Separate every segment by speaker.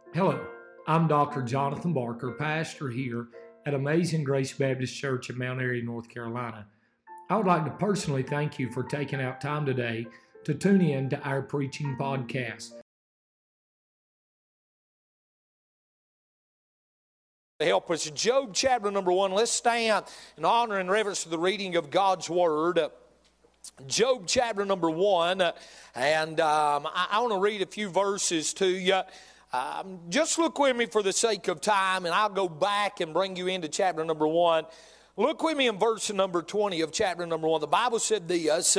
Speaker 1: Hello, I'm Dr. Jonathan Barker, pastor here at Amazing Grace Baptist Church in Mount Airy, North Carolina. I would like to personally thank you for taking out time today to tune in to our preaching podcast.
Speaker 2: Help us. Job chapter number 1. Let's stand in honor and reverence to the reading of God's Word. Job chapter number 1. And I want to read a few verses to you. Just look with me for the sake of time, and I'll go back and bring you into chapter number 1. Look with me in verse number 20 of chapter number 1. The Bible said this,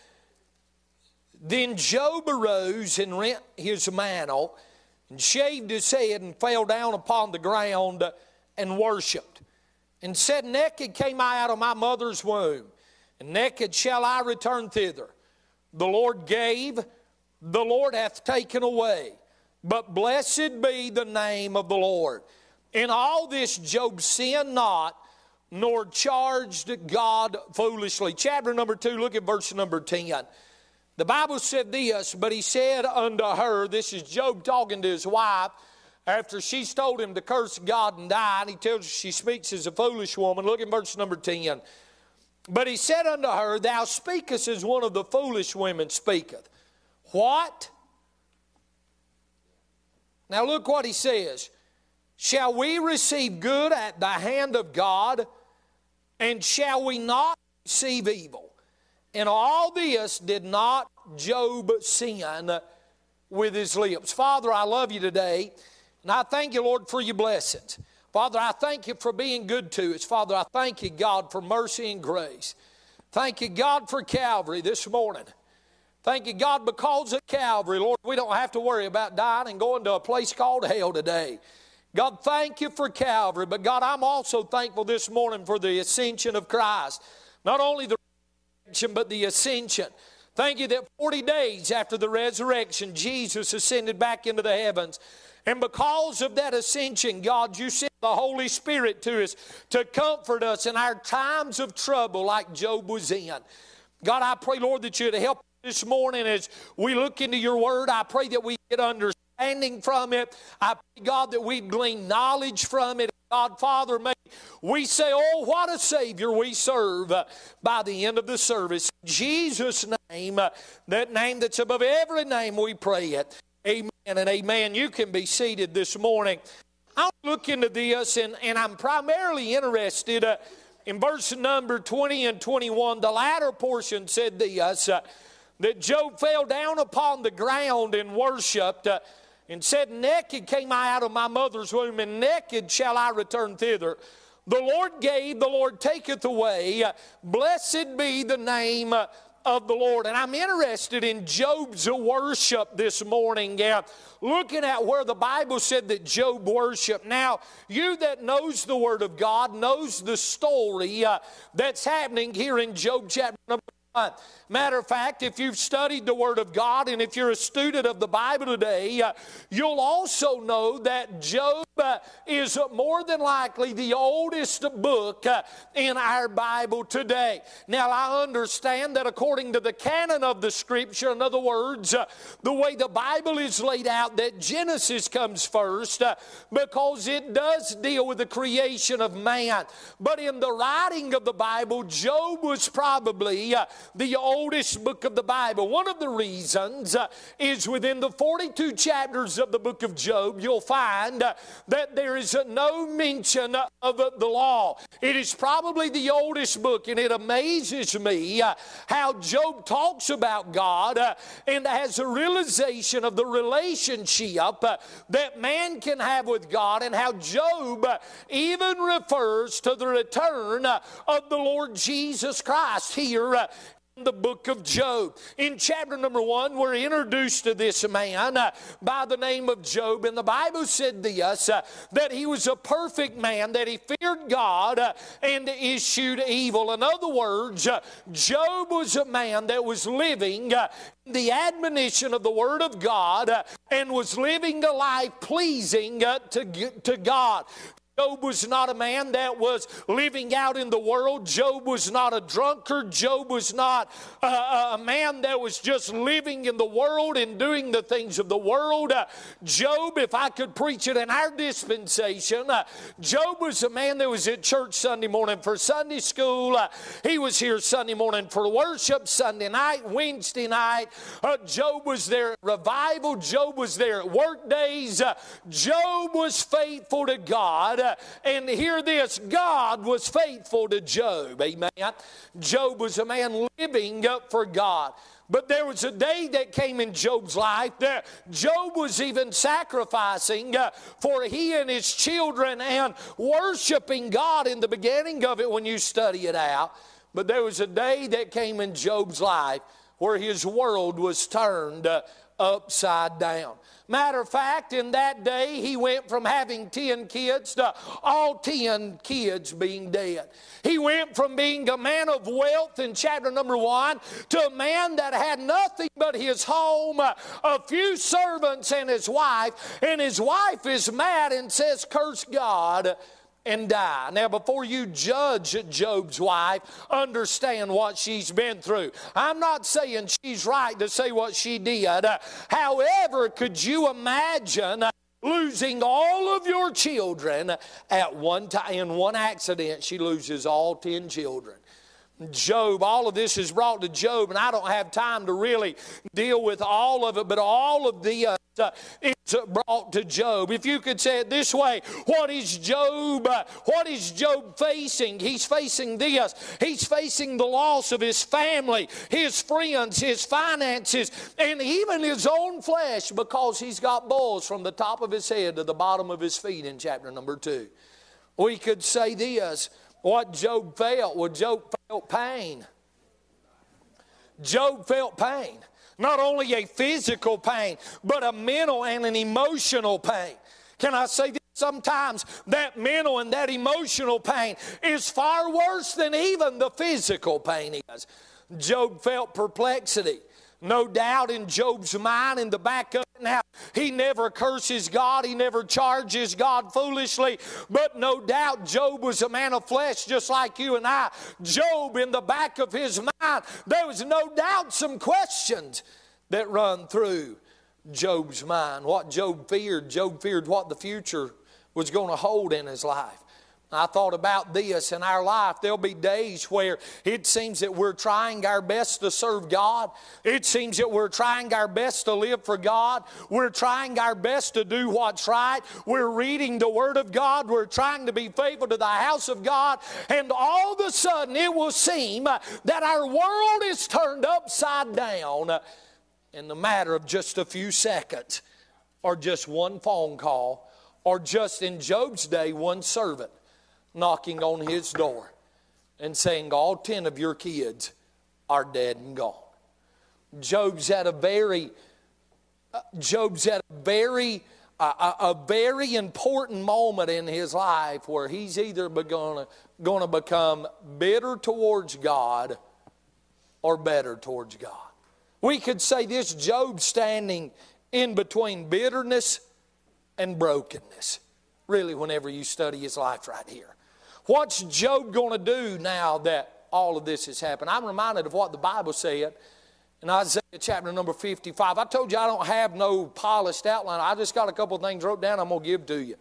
Speaker 2: Then Job arose and rent his mantle, and shaved his head, and fell down upon the ground, and worshipped, and said, Naked came I out of my mother's womb, and naked shall I return thither. The Lord gave, the Lord hath taken away, but blessed be the name of the Lord. In all this Job sinned not, nor charged God foolishly. Chapter number 2, look at verse number 10. The Bible said this, but he said unto her, this is Job talking to his wife, after she's told him to curse God and die, and he tells her she speaks as a foolish woman. Look at verse number 10. But he said unto her, Thou speakest as one of the foolish women speaketh. What? Now look what he says. Shall we receive good at the hand of God, and shall we not receive evil? And all this did not Job sin with his lips. Father, I love you today, and I thank you, Lord, for your blessings. Father, I thank you for being good to us. Father, I thank you, God, for mercy and grace. Thank you, God, for Calvary this morning. Thank you, God, because of Calvary, Lord, we don't have to worry about dying and going to a place called hell today. God, thank you for Calvary. But God, I'm also thankful this morning for the ascension of Christ. Not only the resurrection, but the ascension. Thank you that 40 days after the resurrection, Jesus ascended back into the heavens. And because of that ascension, God, you sent the Holy Spirit to us to comfort us in our times of trouble like Job was in. God, I pray, Lord, that you'd help this morning as we look into your word. I pray that we get understanding from it. I pray, God, that we glean knowledge from it. God, Father, may we say, oh, what a Savior we serve by the end of the service. In Jesus' name, that name that's above every name, we pray it. Amen and amen. You can be seated this morning. I'll look into this, and I'm primarily interested in verse number 20 and 21. The latter portion said this, that Job fell down upon the ground and worshipped, and said, Naked came I out of my mother's womb, and naked shall I return thither. The Lord gave, the Lord taketh away. Blessed be the name of the Lord. And I'm interested in Job's worship this morning, looking at where the Bible said that Job worshiped. Now, you that knows the Word of God knows the story that's happening here in Job chapter number 1. Matter of fact, if you've studied the Word of God and if you're a student of the Bible today, you'll also know that Job is more than likely the oldest book in our Bible today. Now, I understand that according to the canon of the Scripture, in other words, the way the Bible is laid out, that Genesis comes first because it does deal with the creation of man. But in the writing of the Bible, Job was probably the oldest book of the Bible. One of the reasons is within the 42 chapters of the book of Job, you'll find that there is no mention of the law. It is probably the oldest book, and it amazes me how Job talks about God and has a realization of the relationship that man can have with God, and how Job even refers to the return of the Lord Jesus Christ here in the book of Job. In chapter number 1, we're introduced to this man by the name of Job, and the Bible said this, that he was a perfect man, that he feared God and eschewed evil. In other words, Job was a man that was living the admonition of the Word of God and was living a life pleasing to God. Job was not a man that was living out in the world. Job was not a drunkard. Job was not a man that was just living in the world and doing the things of the world. Job, if I could preach it in our dispensation, Job was a man that was at church Sunday morning for Sunday school. He was here Sunday morning for worship, Sunday night, Wednesday night. Job was there at revival. Job was there at work days. Job was faithful to God. And hear this, God was faithful to Job. Amen. Job was a man living for God. But there was a day that came in Job's life that Job was even sacrificing for he and his children and worshiping God in the beginning of it when you study it out. But there was a day that came in Job's life where his world was turned upside down. Matter of fact, in that day, he went from having 10 kids to all 10 kids being dead. He went from being a man of wealth in chapter number 1 to a man that had nothing but his home, a few servants and his wife is mad and says, "Curse God and die." Now, before you judge Job's wife, understand what she's been through. I'm not saying she's right to say what she did. However, could you imagine losing all of your children at one time? In one accident, she loses all 10 children. Job, all of this is brought to Job, and I don't have time to really deal with all of it, but all of the it's brought to Job. If you could say it this way, what is Job facing? He's facing this. He's facing the loss of his family, his friends, his finances, and even his own flesh, because he's got boils from the top of his head to the bottom of his feet in chapter number 2. We could say this. What Job felt? Well, Job felt pain. Job felt pain. Not only a physical pain, but a mental and an emotional pain. Can I say this? Sometimes that mental and that emotional pain is far worse than even the physical pain is. Job felt perplexity. No doubt in Job's mind, in the back of it now, he never curses God. He never charges God foolishly. But no doubt Job was a man of flesh just like you and I. Job, in the back of his mind, there was no doubt some questions that run through Job's mind. What Job feared what the future was going to hold in his life. I thought about this in our life. There'll be days where it seems that we're trying our best to serve God. It seems that we're trying our best to live for God. We're trying our best to do what's right. We're reading the Word of God. We're trying to be faithful to the house of God. And all of a sudden it will seem that our world is turned upside down in the matter of just a few seconds, or just one phone call, or just in Job's day, one servant knocking on his door and saying, "All 10 of your kids are dead and gone." Job's at a very important moment in his life where he's either going to become bitter towards God or better towards God. We could say this: Job standing in between bitterness and brokenness. Really, whenever you study his life right here. What's Job going to do now that all of this has happened? I'm reminded of what the Bible said in Isaiah chapter number 55. I told you I don't have no polished outline. I just got a couple of things wrote down I'm going to give to you.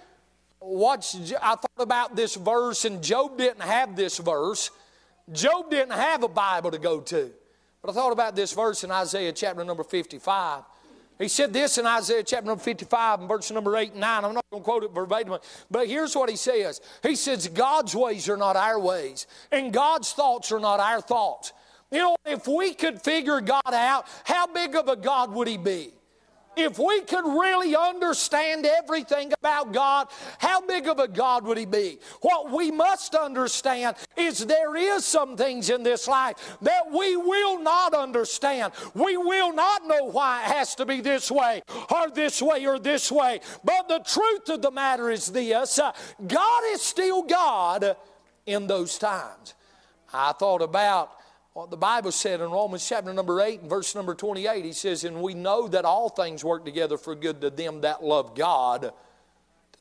Speaker 2: I thought about this verse, and Job didn't have this verse. Job didn't have a Bible to go to. But I thought about this verse in Isaiah chapter number 55. He said this in Isaiah chapter number 55 and verse number 8 and 9. I'm not going to quote it verbatim, but here's what he says. He says, God's ways are not our ways, and God's thoughts are not our thoughts. You know, if we could figure God out, how big of a God would He be? If we could really understand everything about God, how big of a God would He be? What we must understand is there is some things in this life that we will not understand. We will not know why it has to be this way or this way or this way. But the truth of the matter is this: God is still God in those times. I thought about what the Bible said in Romans chapter number 8 and verse number 28. He says, "And we know that all things work together for good to them that love God, to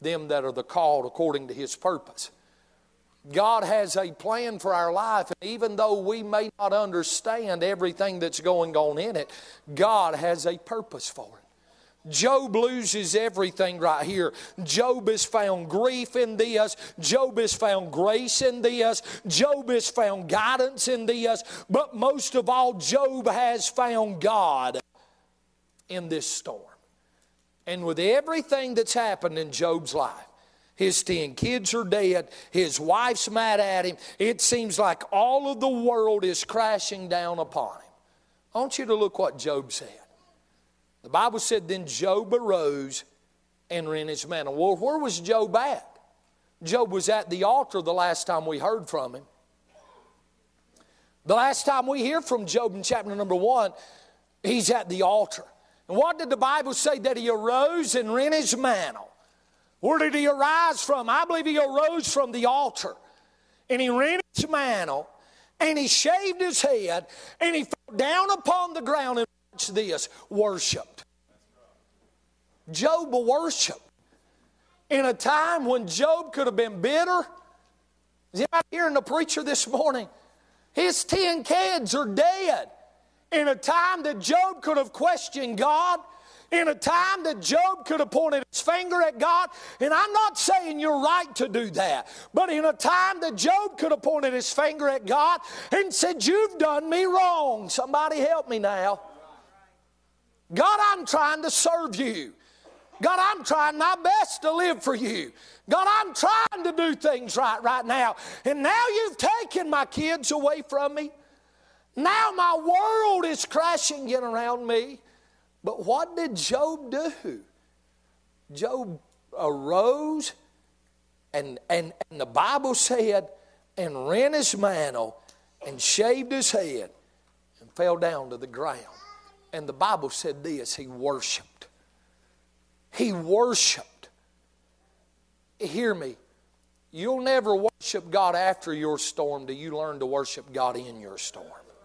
Speaker 2: them that are the called according to His purpose. God has a plan for our life, and even though we may not understand everything that's going on in it, God has a purpose for it. Job loses everything right here. Job has found grief in this. Job has found grace in this. Job has found guidance in this. But most of all, Job has found God in this storm. And with everything that's happened in Job's life, his 10 kids are dead. His wife's mad at him. It seems like all of the world is crashing down upon him. I want you to look what Job said. The Bible said, then Job arose and rent his mantle. Well, where was Job at? Job was at the altar the last time we heard from him. The last time we hear from Job in chapter number 1, he's at the altar. And what did the Bible say? That he arose and rent his mantle. Where did he arise from? I believe he arose from the altar. And he rent his mantle, and he shaved his head, and he fell down upon the ground and watched this, worshiped. Job worshiped. In a time when Job could have been bitter. Is anybody hearing the preacher this morning? His 10 kids are dead. In a time that Job could have questioned God. In a time that Job could have pointed his finger at God. And I'm not saying you're right to do that. But in a time that Job could have pointed his finger at God and said, you've done me wrong. Somebody help me now. God, I'm trying to serve you. God, I'm trying my best to live for you. God, I'm trying to do things right now. And now you've taken my kids away from me. Now my world is crashing in around me. But what did Job do? Job arose and the Bible said, and rent his mantle and shaved his head and fell down to the ground. And the Bible said this, he worshiped. He worshiped. Hear me. You'll never worship God after your storm till you learn to worship God in your storm.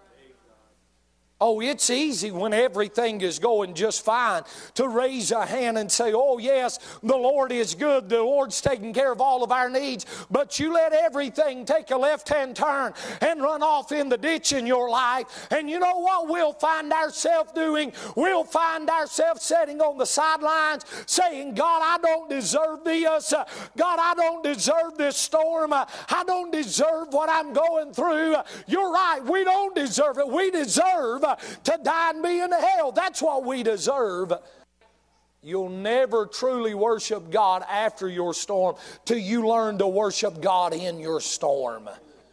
Speaker 2: Oh, it's easy when everything is going just fine to raise a hand and say, oh yes, the Lord is good. The Lord's taking care of all of our needs. But you let everything take a left-hand turn and run off in the ditch in your life. And you know what we'll find ourselves doing? We'll find ourselves sitting on the sidelines saying, God, I don't deserve this. God, I don't deserve this storm. I don't deserve what I'm going through. You're right, we don't deserve it. We deserve to die and be in hell. That's what we deserve. You'll never truly worship God after your storm till you learn to worship God in your storm.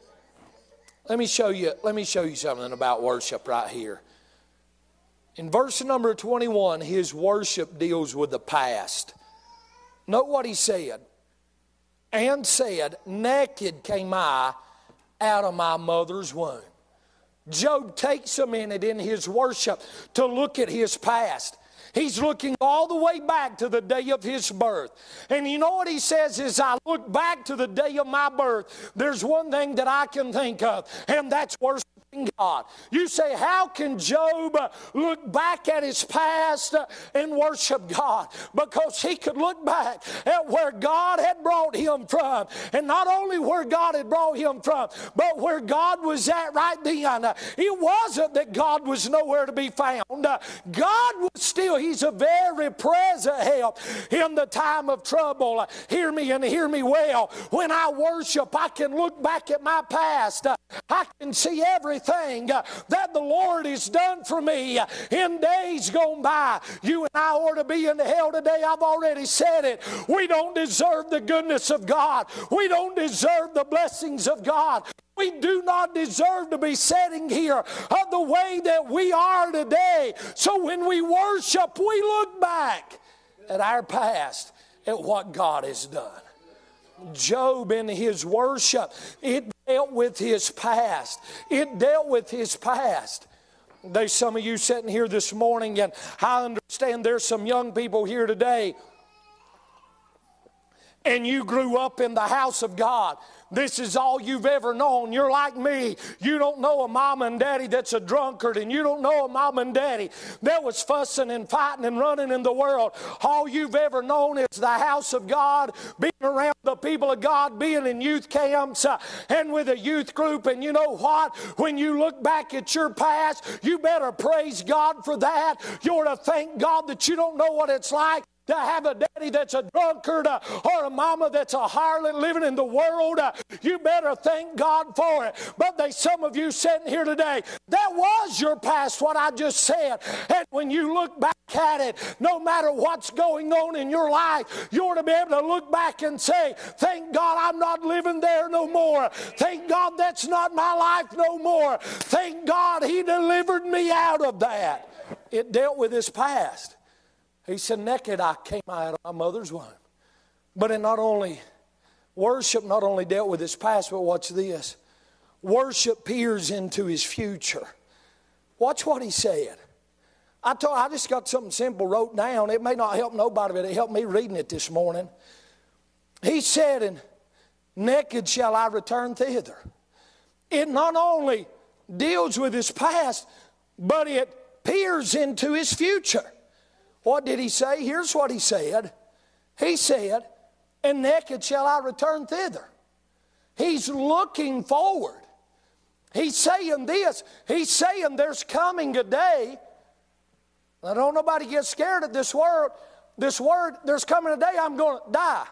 Speaker 2: Let me show you something about worship right here. In verse number 21, his worship deals with the past. Note what he said. And said, naked came I out of my mother's womb. Job takes a minute in his worship to look at his past. He's looking all the way back to the day of his birth. And you know what he says is, I look back to the day of my birth. There's one thing that I can think of, and that's worshiping God. You say, how can Job look back at his past and worship God? Because he could look back at where God had brought him from. And not only where God had brought him from, but where God was at right then. It wasn't that God was nowhere to be found. God was still, he's a very present help in the time of trouble. Hear me and hear me well. When I worship, I can look back at my past. I can see everything that the Lord has done for me in days gone by. You and I ought to be in hell today. I've already said it. We don't deserve the goodness of God. We don't deserve the blessings of God. We do not deserve to be sitting here the way that we are today. So when we worship, we look back at our past, at what God has done. Job in his worship, it dealt with his past. It dealt with his past. There's some of you sitting here this morning, and I understand there's some young people here today, and you grew up in the house of God, this is all you've ever known. You're like me. You don't know a mom and daddy that's a drunkard, and you don't know a mom and daddy that was fussing and fighting and running in the world. All you've ever known is the house of God, being around the people of God, being in youth camps and with a youth group. And you know what? When you look back at your past, you better praise God for that. You ought to thank God that you don't know what it's like to have a daddy that's a drunkard or a mama that's a harlot living in the world. You better thank God for it. But there's some of you sitting here today, that was your past, what I just said. And when you look back at it, no matter what's going on in your life, you ought to be able to look back and say, thank God I'm not living there no more. Thank God that's not my life no more. Thank God He delivered me out of that. It dealt with his past. He said, naked I came out of my mother's womb. But worship not only dealt with his past, but watch this. Worship peers into his future. Watch what he said. I just got something simple wrote down. It may not help nobody, but it helped me reading it this morning. He said, and naked shall I return thither. It not only deals with his past, but it peers into his future. What did he say? Here's what he said. He said, and naked shall I return thither. He's looking forward. He's saying this. He's saying there's coming a day. Now don't nobody get scared of this word. This word, there's coming a day I'm going to die.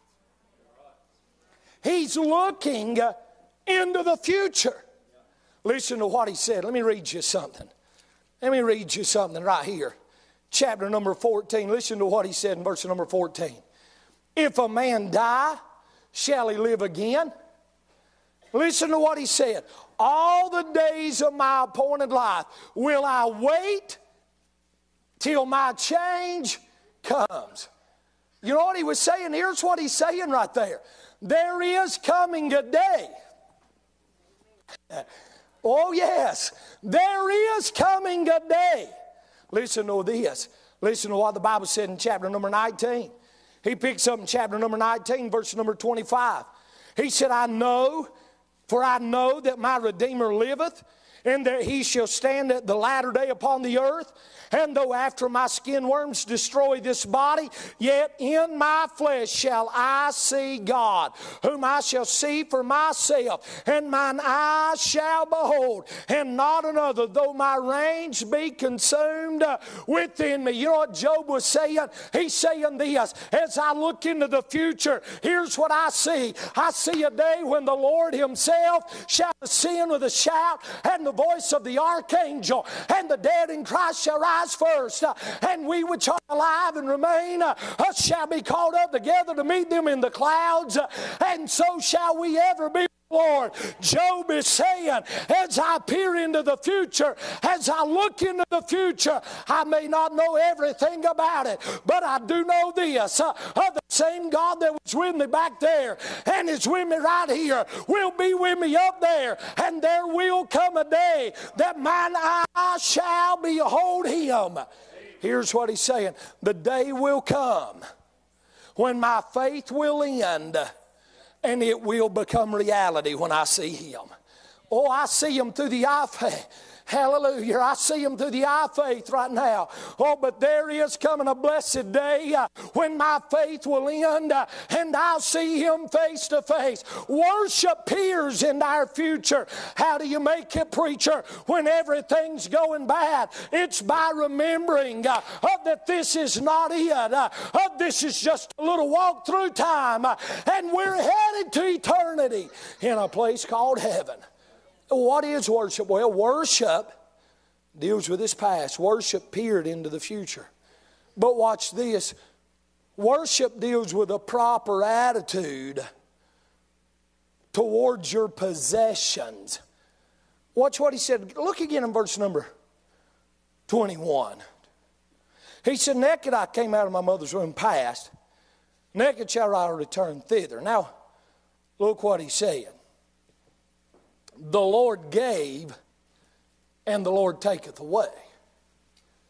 Speaker 2: He's looking into the future. Listen to what he said. Let me read you something. Let me read you something right here. Chapter number 14, listen to what he said in verse number 14. If a man die, shall he live again? Listen to what he said. All the days of my appointed life will I wait till my change comes. You know what he was saying? Here's what he's saying right there. There is coming a day. Oh yes, there is coming a day. Listen to this. Listen to what the Bible said in chapter number 19. He picks up in chapter number 19, verse number 25. He said, for I know that my Redeemer liveth, and that he shall stand at the latter day upon the earth. And though after my skin worms destroy this body, yet in my flesh shall I see God, whom I shall see for myself, and mine eyes shall behold, and not another, though my reins be consumed within me. You know what Job was saying? He's saying this, as I look into the future, here's what I see. I see a day when the Lord himself shall ascend with a shout, and the voice of the archangel, and the dead in Christ shall rise first, and we which are alive and remain shall be caught up together to meet them in the clouds, and so shall we ever be. Lord, Job is saying, as I peer into the future, as I look into the future, I may not know everything about it, but I do know this, the same God that was with me back there and is with me right here will be with me up there, and there will come a day that mine eyes shall behold him. Here's what he's saying. The day will come when my faith will end, and it will become reality when I see him. Oh, I see him through the eye of faith. Hallelujah. I see him through the eye of faith right now. Oh, but there is coming a blessed day when my faith will end and I'll see him face to face. Worship peers into our future. How do you make it, preacher, when everything's going bad? It's by remembering that this is not it. This is just a little walk through time, and we're headed to eternity in a place called heaven. What is worship? Well, worship deals with his past. Worship peered into the future. But watch this. Worship deals with a proper attitude towards your possessions. Watch what he said. Look again in verse number 21. He said, naked I came out of my mother's womb, past. Naked shall I return thither. Now, look what he said. The Lord gave, and the Lord taketh away.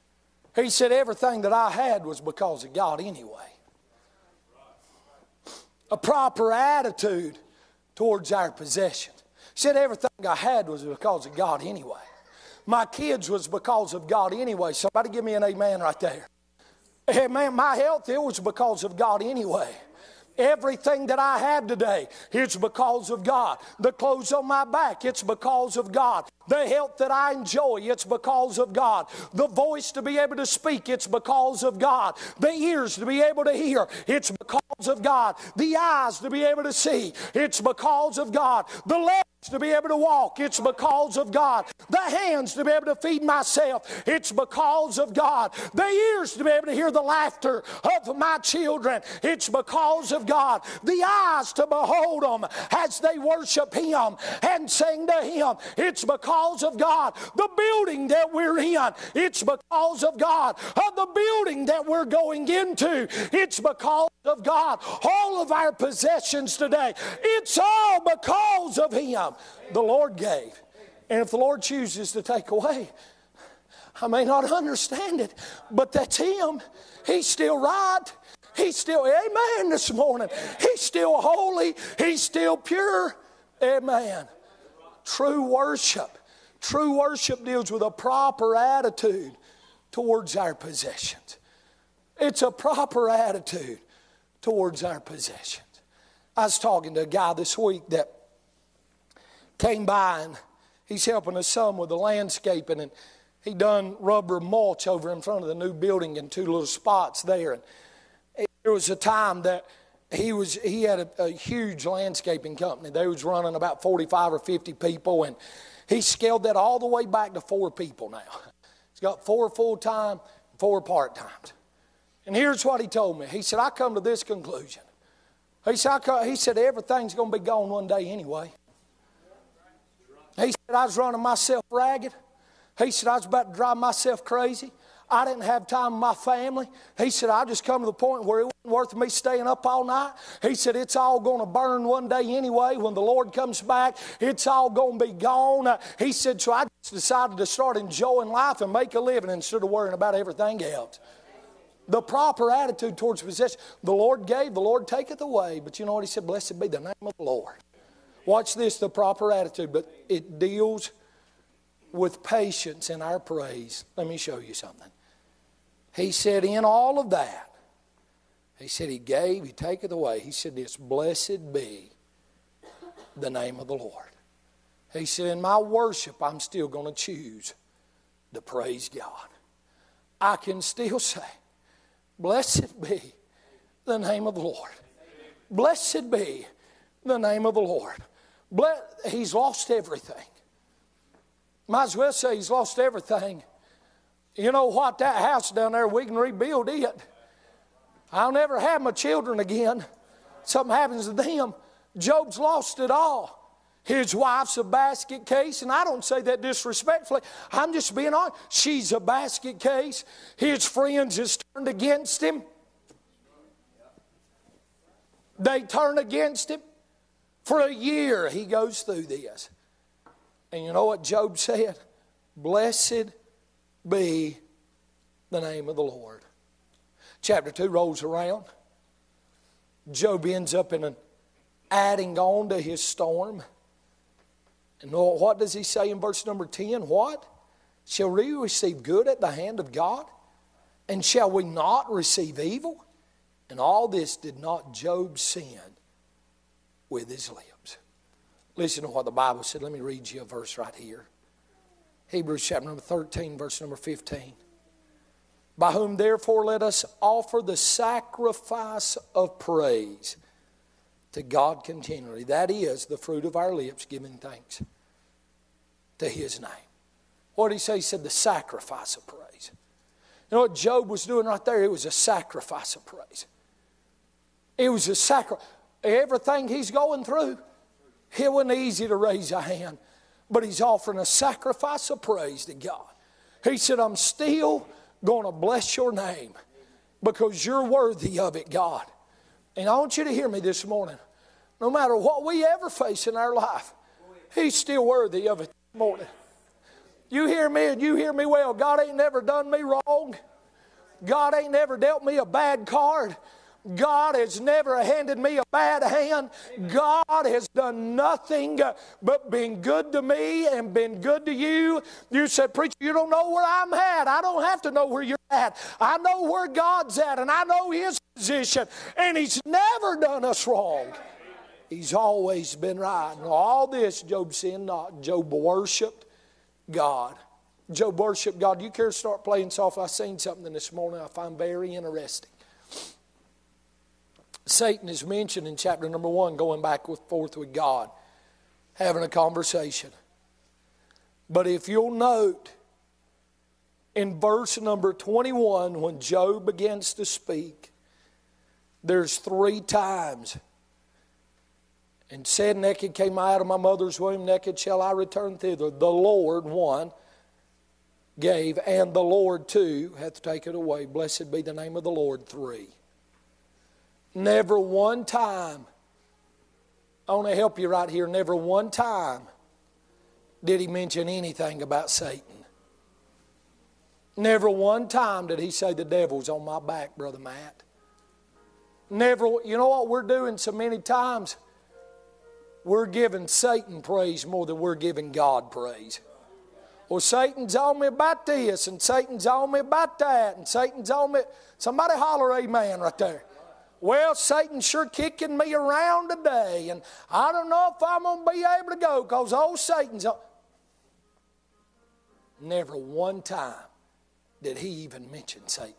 Speaker 2: He said everything that I had was because of God anyway. A proper attitude towards our possessions. He said everything I had was because of God anyway. My kids was because of God anyway. Somebody give me an amen right there. Amen. My health, it was because of God anyway. Everything that I have today, it's because of God. The clothes on my back, it's because of God. The health that I enjoy, it's because of God. The voice to be able to speak, it's because of God. The ears to be able to hear, it's because of God. The eyes to be able to see, it's because of God. The legs to be able to walk, it's because of God. The hands to be able to feed myself, it's because of God. The ears to be able to hear the laughter of my children, it's because of God. The eyes to behold them as they worship Him and sing to Him, it's because of God. The building that we're in, it's because of God. The building that we're going into, it's because of God. All of our possessions today, it's all because of Him. The Lord gave. And if the Lord chooses to take away, I may not understand it, but that's Him. He's still right. He's still, amen, this morning. He's still holy. He's still pure. Amen. True worship. True worship deals with a proper attitude towards our possessions. It's a proper attitude towards our possessions. I was talking to a guy this week that came by, and he's helping us some with the landscaping, and he done rubber mulch over in front of the new building in 2 little spots there. And there was a time that he had a huge landscaping company. They was running about 45 or 50 people, and he scaled that all the way back to 4 people now. He's got 4 full-time, 4 part-times. And here's what he told me. He said, I come to this conclusion. He said everything's going to be gone one day anyway. He said, I was running myself ragged. He said, I was about to drive myself crazy. I didn't have time with my family. He said, I just come to the point where it wasn't worth me staying up all night. He said, it's all going to burn one day anyway. When the Lord comes back, it's all going to be gone. He said, so I just decided to start enjoying life and make a living instead of worrying about everything else. The proper attitude towards possession. The Lord gave, the Lord taketh away. But you know what He said? Blessed be the name of the Lord. Watch this, the proper attitude, but it deals with patience in our praise. Let me show you something. He said, in all of that, He said, He gave, He taketh away. He said this, blessed be the name of the Lord. He said, in my worship, I'm still going to choose to praise God. I can still say, blessed be the name of the Lord. Blessed be the name of the Lord. He's lost everything. Might as well say He's lost everything. You know what? That house down there, we can rebuild it. I'll never have my children again. Something happens to them. Job's lost it all. His wife's a basket case, and I don't say that disrespectfully. I'm just being honest. She's a basket case. His friends has turned against him. They turn against him. For a year he goes through this. And you know what Job said? Blessed be the name of the Lord. Chapter 2 rolls around. Job ends up in adding on to his storm. And what does he say in verse number 10? What? Shall we receive good at the hand of God? And shall we not receive evil? And all this did not Job sin with his lips. Listen to what the Bible said. Let me read you a verse right here. Hebrews chapter number 13, verse number 15. By whom therefore let us offer the sacrifice of praise to God continually. That is the fruit of our lips, giving thanks to His name. What did he say? He said the sacrifice of praise. You know what Job was doing right there? It was a sacrifice of praise. It was a sacrifice. Everything he's going through, it wasn't easy to raise a hand. But he's offering a sacrifice of praise to God. He said, I'm still going to bless your name because you're worthy of it, God. And I want you to hear me this morning. No matter what we ever face in our life, He's still worthy of it this morning. You hear me and you hear me well. God ain't never done me wrong. God ain't never dealt me a bad card. God has never handed me a bad hand. God has done nothing but been good to me and been good to you. You said, preacher, you don't know where I'm at. I don't have to know where you're at. I know where God's at, and I know His position. And He's never done us wrong. He's always been right. And all this, Job sinned not. Job worshiped God. Job worshiped God. Do you care to start playing soft? I seen something this morning I find very interesting. Satan is mentioned in chapter number 1, going back and forth with God, having a conversation. But if you'll note, in verse number 21, when Job begins to speak, there's 3 times. And said, naked came I out of my mother's womb, naked shall I return thither. The Lord, 1, gave, and the Lord, 2, hath taken away. Blessed be the name of the Lord, 3. Never one time, I want to help you right here, never one time did He mention anything about Satan. Never one time did He say the devil's on my back, Brother Matt. Never, you know what we're doing so many times? We're giving Satan praise more than we're giving God praise. Well, Satan's on me about this, and Satan's on me about that, and Satan's on me. Somebody holler amen right there. Well, Satan's sure kicking me around today, and I don't know if I'm going to be able to go because old Satan's on. Never one time did He even mention Satan.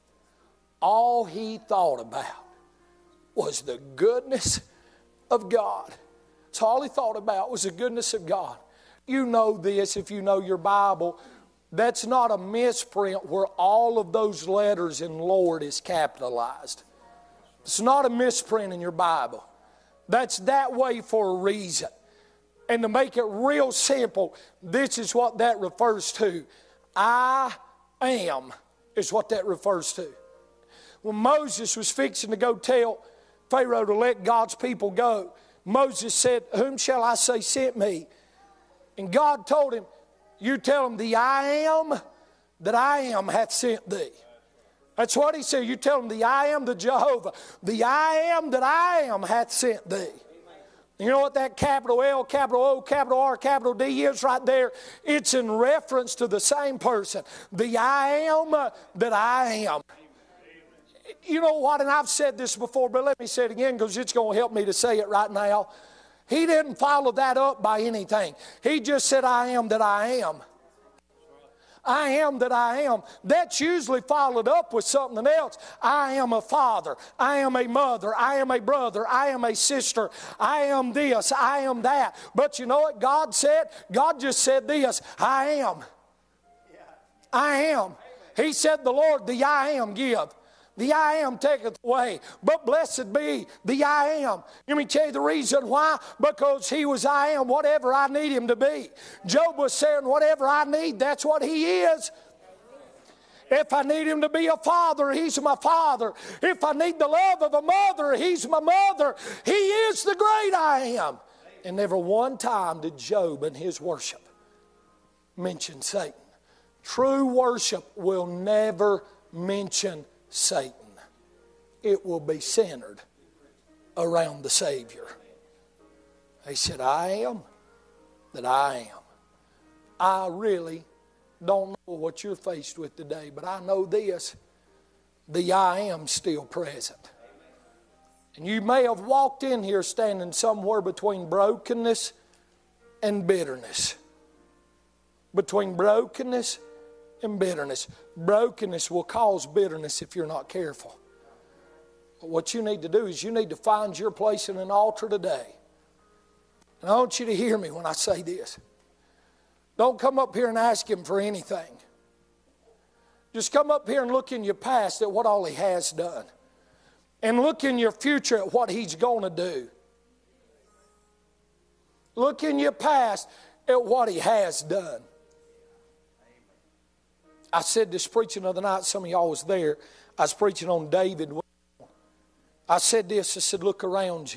Speaker 2: All he thought about was the goodness of God. That's all he thought about was the goodness of God. You know this if you know your Bible. That's not a misprint where all of those letters in Lord is capitalized. It's not a misprint in your Bible. That's that way for a reason. And to make it real simple, this is what that refers to. I am is what that refers to. When Moses was fixing to go tell Pharaoh to let God's people go, Moses said, whom shall I say sent me? And God told him, you tell him the I am that I am hath sent thee. That's what He said. You tell him the I am, the Jehovah. The I am that I am hath sent thee. You know what that capital L, capital O, capital R, capital D is right there? It's in reference to the same person. The I am that I am. You know what, and I've said this before, but let me say it again because it's going to help me to say it right now. He didn't follow that up by anything. He just said, I am that I am. I am that I am. That's usually followed up with something else. I am a father. I am a mother. I am a brother. I am a sister. I am this. I am that. But you know what God said? God just said this. I am. I am. He said the Lord, the I am give. The I am taketh away. But blessed be the I am. Let me tell you the reason why. Because He was I am whatever I need Him to be. Job was saying whatever I need, that's what He is. If I need Him to be a father, He's my father. If I need the love of a mother, He's my mother. He is the great I am. And never one time did Job in his worship mention Satan. True worship will never mention Satan. It will be centered around the Savior. He said, I am that I am. I really don't know what you're faced with today, but I know this. The I am still present. And you may have walked in here standing somewhere between brokenness and bitterness. Between brokenness and bitterness. Brokenness will cause bitterness if you're not careful. But what you need to do is you need to find your place in an altar today. And I want you to hear me when I say this. Don't come up here and ask Him for anything. Just come up here and look in your past at what all He has done. And look in your future at what He's going to do. Look in your past at what He has done. I said this preaching the other night, some of y'all was there. I was preaching on David. I said this, I said, look around you.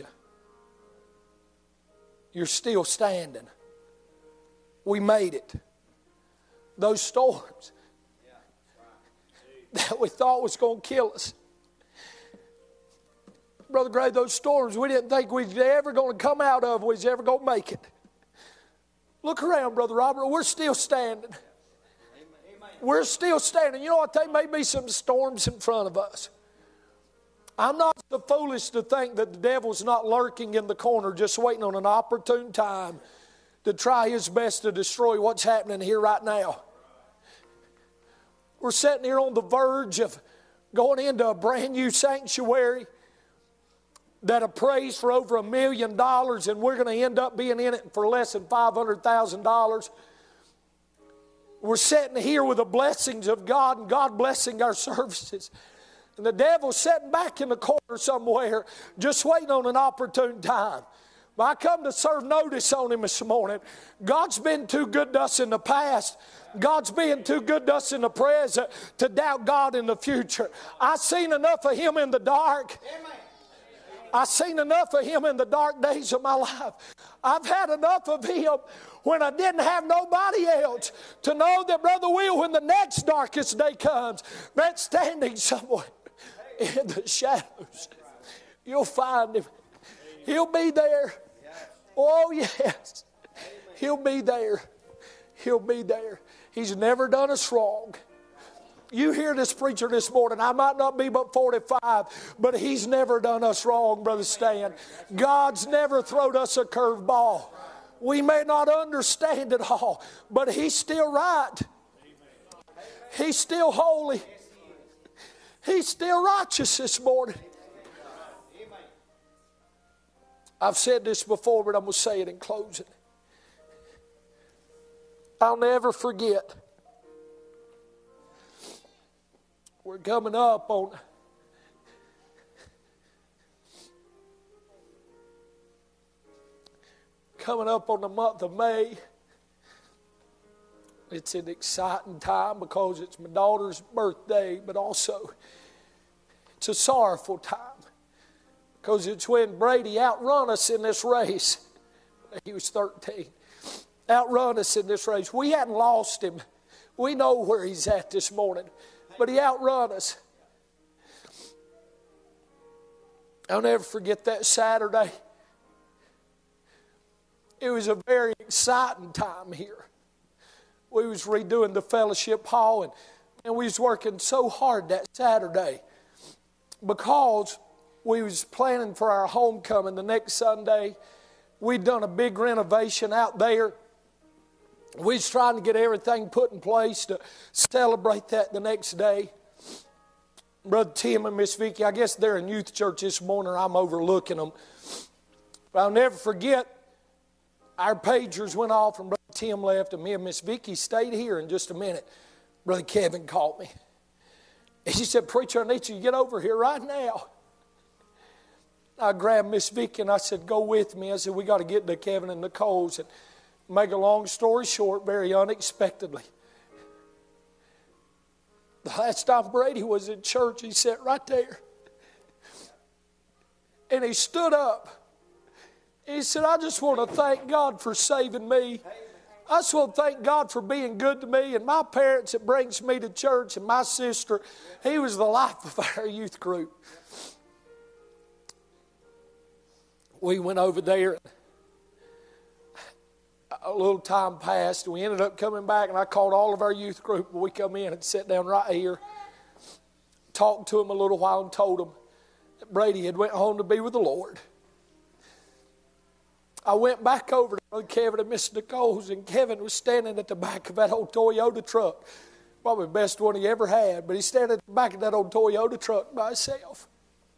Speaker 2: You're still standing. We made it. Those storms that we thought was going to kill us, Brother Gray, those storms we didn't think we was ever going to come out of, we was ever going to make it. Look around, Brother Robert. We're still standing. We're still standing. You know what? There may be some storms in front of us. I'm not so foolish to think that the devil's not lurking in the corner just waiting on an opportune time to try his best to destroy what's happening here right now. We're sitting here on the verge of going into a brand new sanctuary that appraised for over $1 million, and we're going to end up being in it for less than $500,000. We're sitting here with the blessings of God and God blessing our services. And the devil's sitting back in the corner somewhere just waiting on an opportune time. But I come to serve notice on him this morning. God's been too good to us in the past. God's being too good to us in the present to doubt God in the future. I've seen enough of him in the dark. I've seen enough of him in the dark days of my life. I've had enough of him when I didn't have nobody else to know that, Brother Will, when the next darkest day comes, that's standing somewhere in the shadows. You'll find him. He'll be there. Oh, yes. He'll be there. He'll be there. He's never done us wrong. You hear this preacher this morning. I might not be but 45, but he's never done us wrong, Brother Stan. God's never thrown us a curved ball. We may not understand it all, but he's still right. He's still holy. He's still righteous this morning. I've said this before, but I'm going to say it in closing. I'll never forget. We're coming up on the month of May. It's an exciting time because it's my daughter's birthday, but also it's a sorrowful time because it's when Brady outrun us in this race. He was 13. Outrun us in this race. We hadn't lost him. We know where he's at this morning, but he outrun us. I'll never forget that Saturday. It was a very exciting time here. We was redoing the fellowship hall, and we was working so hard that Saturday because we was planning for our homecoming the next Sunday. We'd done a big renovation out there. We was trying to get everything put in place to celebrate that the next day. Brother Tim and Miss Vicki, I guess they're in youth church this morning, or I'm overlooking them. But I'll never forget, our pagers went off and Brother Tim left, and me and Miss Vicki stayed here. In just a minute, Brother Kevin called me. And she said, "Preacher, I need you to get over here right now." I grabbed Miss Vicki and I said, "Go with me." I said, "We got to get to Kevin and Nicole's." And make a long story short, very unexpectedly, the last time Brady was in church, he sat right there. And he stood up. He said, "I just want to thank God for saving me. I just want to thank God for being good to me and my parents that brings me to church and my sister." He was the life of our youth group. We went over there. A little time passed, and we ended up coming back, and I called all of our youth group. We come in and sat down right here, talked to them a little while, and told them that Brady had went home to be with the Lord. I went back over to Brother Kevin and Miss Nicole's, and Kevin was standing at the back of that old Toyota truck. Probably the best one he ever had, but he's standing at the back of that old Toyota truck by himself.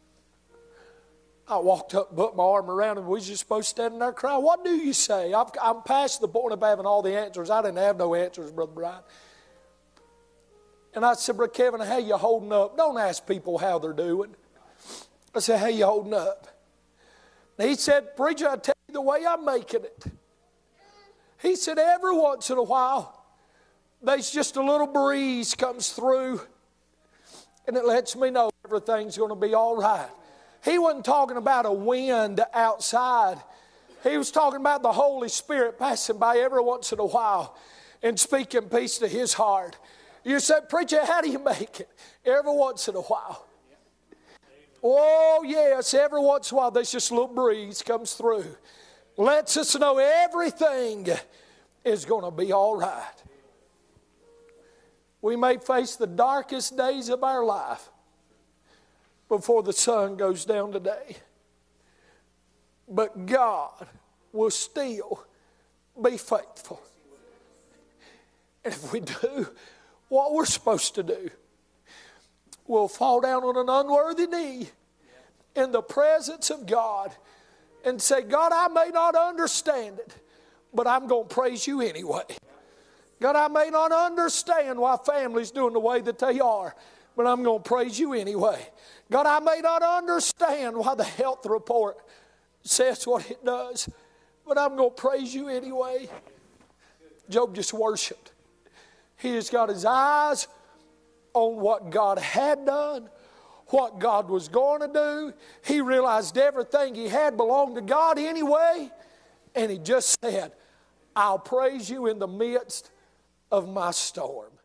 Speaker 2: I walked up and put my arm around him. We was just supposed to stand in there crying. "What do you say?" I'm past the point of having all the answers. I didn't have no answers, Brother Brian. And I said, "Brother Kevin, how you holding up? Don't ask people how they're doing." I said, "How you holding up?" And he said, "Preacher, I tell you the way I'm making it." He said, "Every once in a while, there's just a little breeze comes through, and it lets me know everything's going to be all right." He wasn't talking about a wind outside. He was talking about the Holy Spirit passing by every once in a while and speaking peace to his heart. You said, "Preacher, how do you make it?" Every once in a while. Oh, yes, every once in a while there's just a little breeze comes through. Lets us know everything is going to be all right. We may face the darkest days of our life before the sun goes down today. But God will still be faithful. And if we do what we're supposed to do, we'll fall down on an unworthy knee in the presence of God and say, God, I may not understand it, but I'm going to praise you anyway. God, I may not understand why families doing the way that they are, but I'm going to praise you anyway. God, I may not understand why the health report says what it does, but I'm going to praise you anyway. Job just worshiped. He has got his eyes on what God had done, what God was going to do. He realized everything he had belonged to God anyway, and he just said, I'll praise you in the midst of my storm.